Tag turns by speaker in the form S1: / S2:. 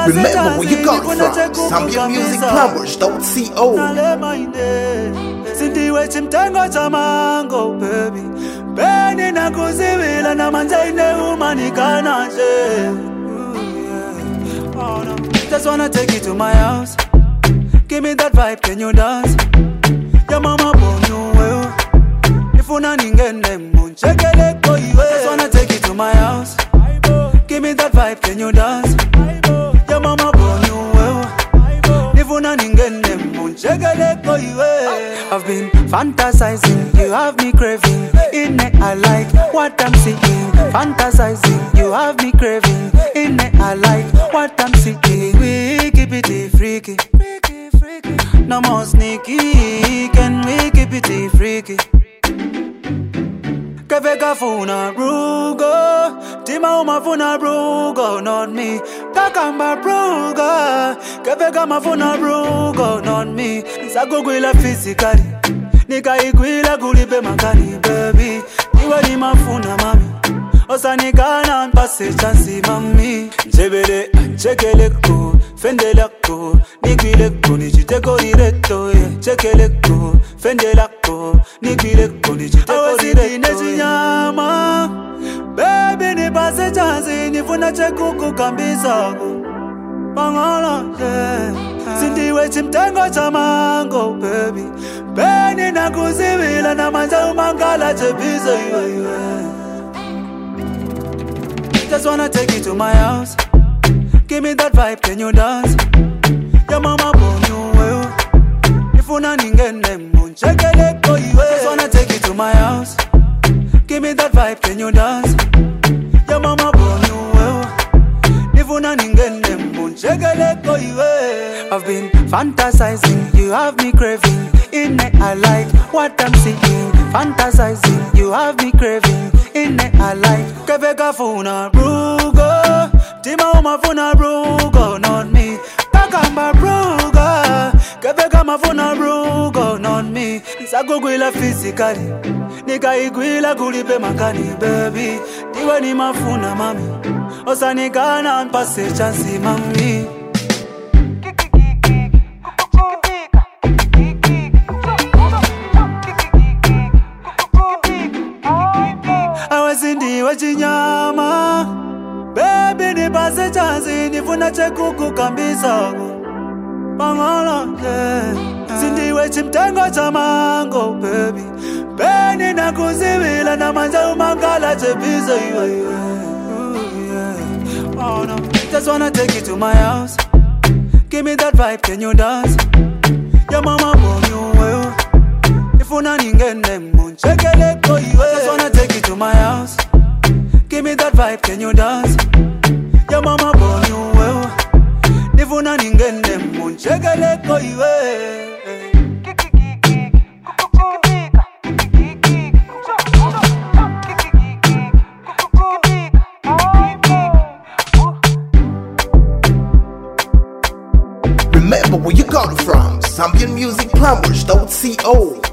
S1: Remember where you got from. Zambian Music Plumbers.co.
S2: Sindiwe chimtengo cha mango baby. Beni na kuzibila na manjaine umanikana je. Oh no. Just wanna take you to my house. Give me that vibe, can you dance? Your mama born you well. If una ningene munchekele ko iwe. Just wanna take you to my house. Give me that vibe, can you dance? Your mama born you well. If una ningene munchekele ko iwe. I've been fantasizing, you have me craving. In it I like what I'm seeing. Fantasizing, you have me craving. In it I like what I'm seeking. We keep it freaky. No more sneaky, can we keep it freaky? Keveka funa brugo, tima umafuna brugo, not me. Kakamba brugo, keveka mafuna brugo, not me. Sakugwila physically, nika igwila gulipe makani, baby. Iwe ni mafuna mami, osanikana mpase chansi mami. Njebele anchekeleko, fendelako, nikwileko, nichiteko direto, chekeleko, fendelako, nikwileko, nichiteko direto. Nyama, baby nipase chansi, nifuna chekuku kambisako. Bangala, yeah. Sindiwe chimtengo cha mango, baby. Beni na kuzibila na manja umangala chebizo, Just wanna take you to my house. Give me that vibe, can you dance? Your mama born you well. If una ningene munchekele ko iwe. Just wanna take you to my house. Give me that vibe, can you dance? Your mama born you well. If una ningene munchekele ko iwe. I've been fantasizing, you have me craving. In it I like what I'm seeing. Fantasizing, you have me craving. In it I like keveka funa brugo, tima umafuna brugo, not me. Kakamba brugo, keveka mafuna brugo, not me. Sakugwila physically, nika igwila gulipe makani, baby. Iwe ni mafuna mami, osanikana mpase chansi mami. Sindiwe chinyama, baby nipase chansi, nifuna chekuku kambisako. Bangala, yeah. Sindiwe chimtengo cha mango, baby. Beni na kuzibila na manja umangala chebizo, yeah. Oh no. Just wanna take you to my house. Give me that vibe, can you dance? Your mama born you well. If una ningene munchekele ko iwe. Just wanna take you to my house. Give me that vibe, can you dance? Your mama born you well. If una ningene munchekele ko iwe.
S1: Remember where you got it from. Zambian Music Plumbers.co.